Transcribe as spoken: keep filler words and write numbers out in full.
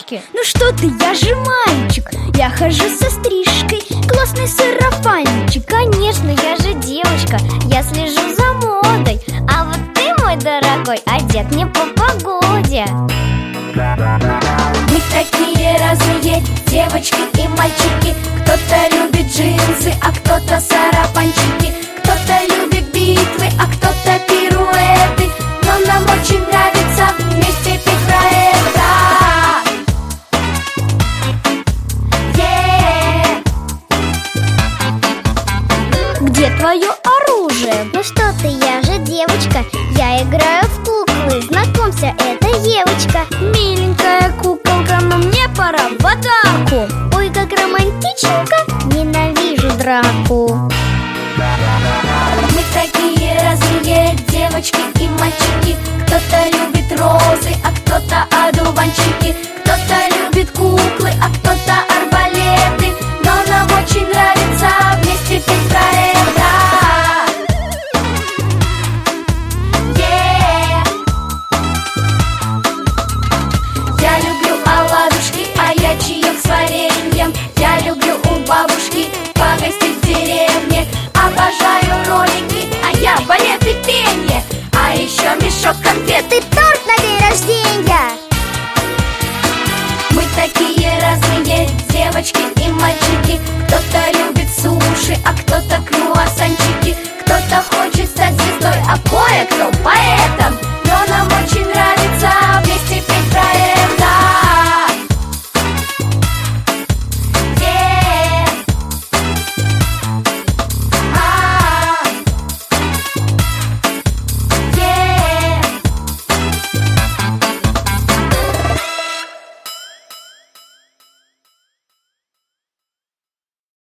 рубашке. Ну что ты, я же мальчик, я хожу со стрижкой, классный сарафанчик. Конечно, я же девочка, я слежу за модой. А вот ты, мой дорогой, одет не по погоде. Мы такие разные девочки и мальчики. Кто-то любит джинсы, а кто-то сарафанчики. Кто-то любит битвы, а кто-то пируэты. Но нам очень нравится вместе петь про это. Yeah. Где твое оружие? Ну что ты, я же девочка, я играю в куклы. Знакомься, это Евочка. Миленькая куколка, но мне пора в атаку. Ой, как романтичненько, ненавижу драку. Мы такие разные девочки и мальчики. Кто-то любит розы, а кто-то одуванчики. Кто-то любит куклы, а кто-то арбалеты. Но нам очень нравится вместе петь про это. Yeah. Я люблю оладушки, а я чаек с вареньем. Я люблю у бабушки погостить в деревне. Обожаю ролики, а я балет и пение. А еще мешок конфет Ты торт на день рождения. Мы такие разные девочки и мальчики. Кто-то любит суши, а кто-то круассанчики. Кто-то хочет стать звездой, а кое-кто поэтом. Но нам